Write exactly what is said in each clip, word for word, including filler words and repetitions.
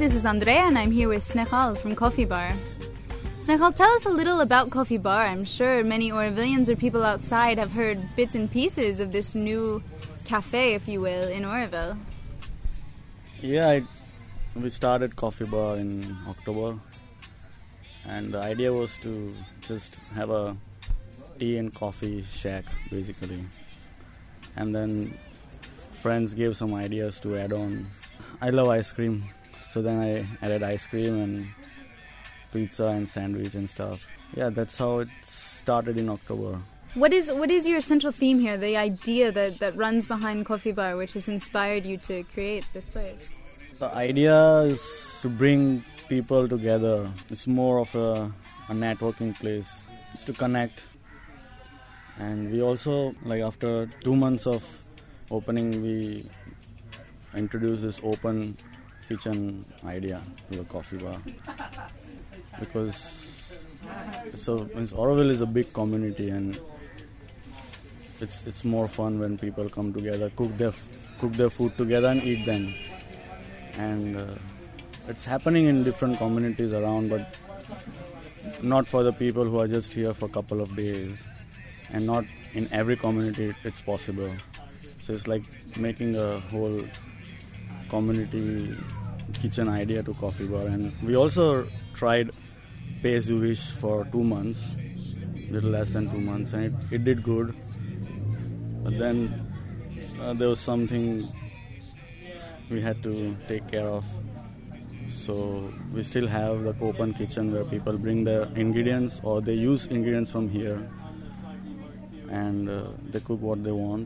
this is Andrea and I'm here with Snehal from Coffee Bar. Snehal, tell us a little about Coffee Bar. I'm sure many Aurovilians or people outside have heard bits and pieces of this new cafe, if you will, in Auroville. Yeah, I, we started Coffee Bar in October, and the idea was to just have a tea and coffee shack, basically. And then friends gave some ideas to add on. I love ice cream, so then I added ice cream and pizza and sandwich and stuff. Yeah, that's how it started in October. What is what is your central theme here, the idea that, that runs behind Coffee Bar, which has inspired you to create this place? The idea is to bring people together. It's more of a, a networking place. It's to connect. And we also, like after two months of opening, we introduced this open kitchen idea to the Coffee Bar. Because so Auroville is a big community, and it's it's more fun when people come together, cook their cook their food together and eat them. And uh, it's happening in different communities around, but not for the people who are just here for a couple of days. And not in every community it's possible. So it's like making a whole community kitchen idea to Coffee Bar. And we also tried Pay As You Wish for two months, little less than two months, and it, it did good. But then uh, there was something we had to take care of. So we still have the open kitchen where people bring their ingredients, or they use ingredients from here, and uh, they cook what they want.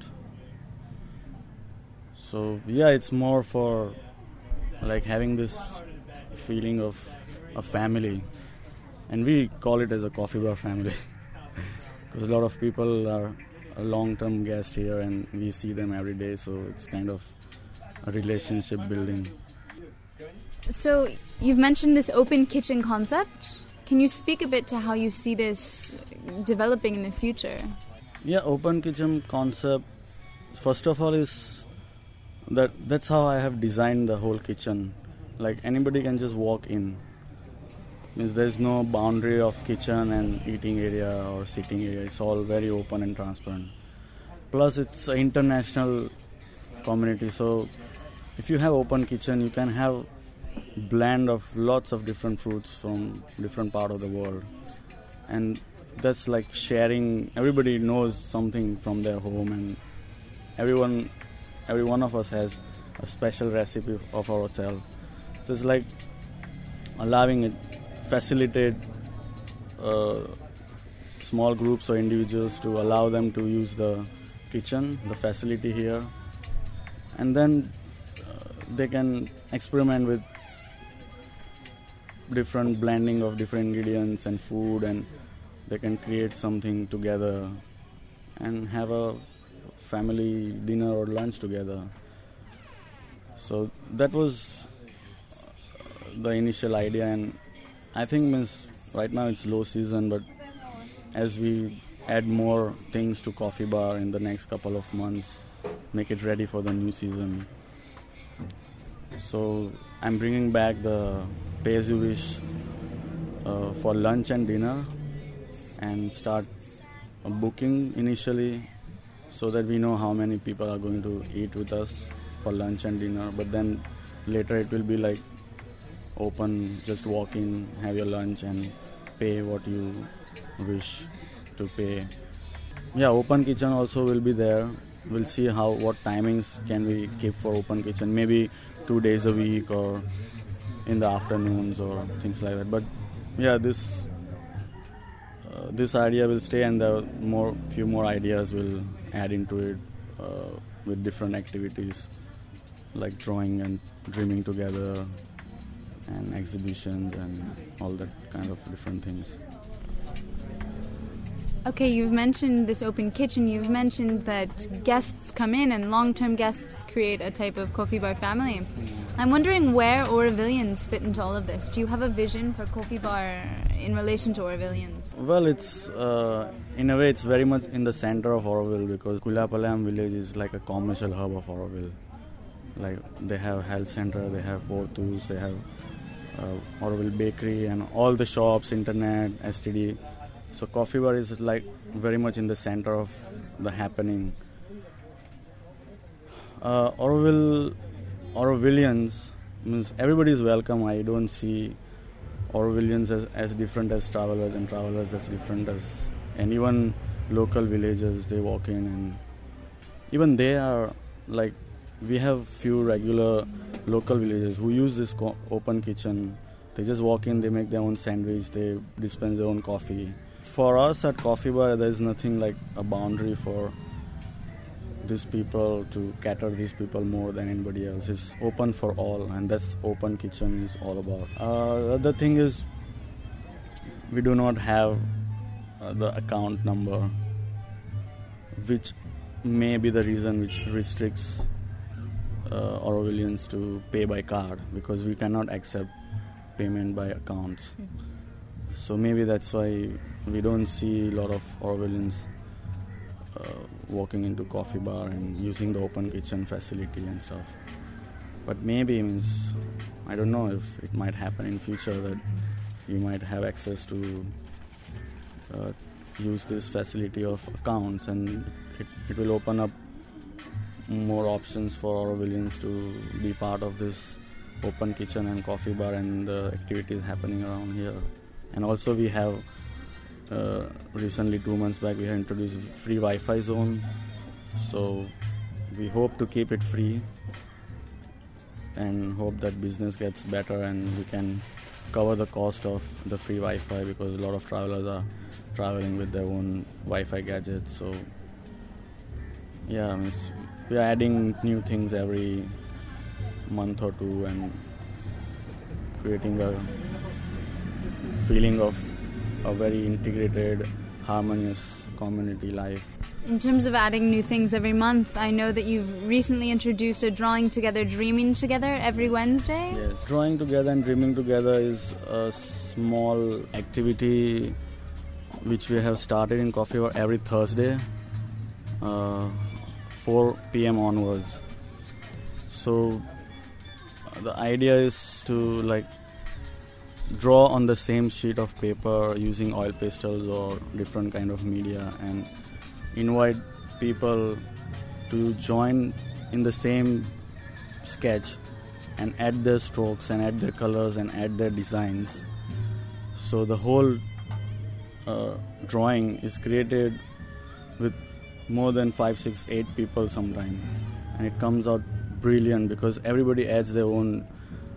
So yeah, it's more for like having this feeling of a family, and we call it as a Coffee Bar family because a lot of people are a long-term guest here and we see them every day, so it's kind of a relationship building. So you've mentioned this open kitchen concept. Can you speak a bit to how you see this developing in the future? Yeah, open kitchen concept, first of all, is that that's how I have designed the whole kitchen. Like anybody can just walk in. Means there's no boundary of kitchen and eating area or sitting area. It's all very open and transparent. Plus it's an international community, so if you have open kitchen, you can have blend of lots of different fruits from different part of the world. And that's like sharing. Everybody knows something from their home, and everyone, every one of us has a special recipe of ourselves. So it's like allowing it, facilitate uh, small groups or individuals to allow them to use the kitchen, the facility here, and then uh, they can experiment with different blending of different ingredients and food, and they can create something together and have a family dinner or lunch together. So that was the initial idea, and I think means right now it's low season, but as we add more things to Coffee Bar in the next couple of months, make it ready for the new season. So I'm bringing back the Pay As You Wish uh, for lunch and dinner, and start a booking initially so that we know how many people are going to eat with us for lunch and dinner. But then later it will be like open, just walk in, have your lunch and pay what you wish to pay. Yeah, open kitchen also will be there. We'll see how what timings can we keep for open kitchen. Maybe two days a week or in the afternoons or things like that. But yeah, this uh, this idea will stay, and the more few more ideas will add into it uh, with different activities like drawing and dreaming together and exhibitions and all that kind of different things. Okay, you've mentioned this open kitchen. You've mentioned that guests come in and long-term guests create a type of Coffee Bar family. I'm wondering where Aurovillians fit into all of this. Do you have a vision for Coffee Bar in relation to Aurovillians? Well, it's uh, in a way it's very much in the center of Auroville, because Kuliapalayam village is like a commercial hub of Auroville. Like they have health center, they have Portus, they have uh, Auroville Bakery and all the shops, internet, S T D. So Coffee Bar is like very much in the center of the happening. Uh, Auroville, Aurovillians means everybody is welcome. I don't see Aurovillians as, as different as travelers and travelers as different as, and even local villagers, they walk in and even they are like, we have few regular local villagers who use this co- open kitchen. They just walk in, they make their own sandwich, they dispense their own coffee. For us at Coffee Bar, there is nothing like a boundary for these people to cater these people more than anybody else. It's open for all, and that's open kitchen is all about. Uh, the other thing is, we do not have uh, the account number, which may be the reason which restricts uh, Aurovillians to pay by card, because we cannot accept payment by accounts. Mm-hmm. So maybe that's why we don't see a lot of Aurovillians uh, walking into Coffee Bar and using the open kitchen facility and stuff. But maybe means I don't know if it might happen in future that you might have access to uh, use this facility of accounts, and it, it will open up more options for Aurovillians to be part of this open kitchen and Coffee Bar and the activities happening around here. And also we have uh, recently two months back we have introduced free Wi-Fi zone, so we hope to keep it free and hope that business gets better and we can cover the cost of the free Wi-Fi, because a lot of travelers are traveling with their own Wi-Fi gadgets. So yeah, I mean, we are adding new things every month or two and creating a feeling of a very integrated, harmonious community life. In terms of adding new things every month, I know that you've recently introduced a Drawing Together, Dreaming Together every Wednesday. Yes, Drawing Together and Dreaming Together is a small activity which we have started in Coffee Bar every Thursday, uh, four p.m. onwards. So uh, the idea is to like draw on the same sheet of paper using oil pastels or different kind of media and invite people to join in the same sketch and add their strokes and add their colors and add their designs. So the whole uh, drawing is created with more than five, six, eight people sometime, and it comes out brilliant because everybody adds their own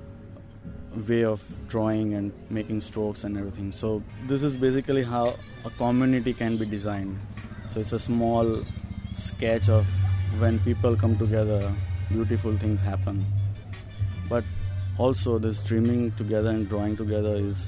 way of drawing and making strokes and everything. So this is basically how a community can be designed. So it's a small sketch of when people come together, beautiful things happen. But also this dreaming together and drawing together is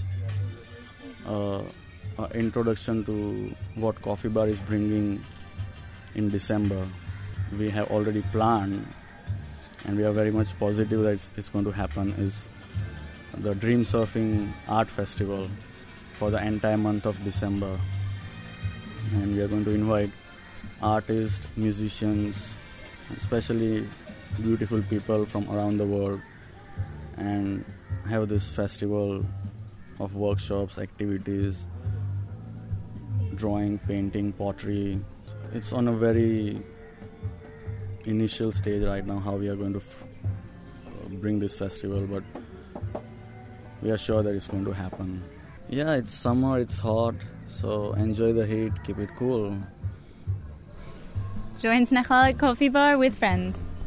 uh, an introduction to what Coffee Bar is bringing in December. We have already planned, and we are very much positive that it's, it's going to happen, is the Dream Surfing Art Festival for the entire month of December. And we are going to invite artists, musicians, especially beautiful people from around the world, and have this festival of workshops, activities, drawing, painting, pottery. It's on a very initial stage right now how we are going to f- bring this festival, but we are sure that it's going to happen. Yeah, it's summer, it's hot, so enjoy the heat, keep it cool. Join Snechal at Coffee Bar with friends.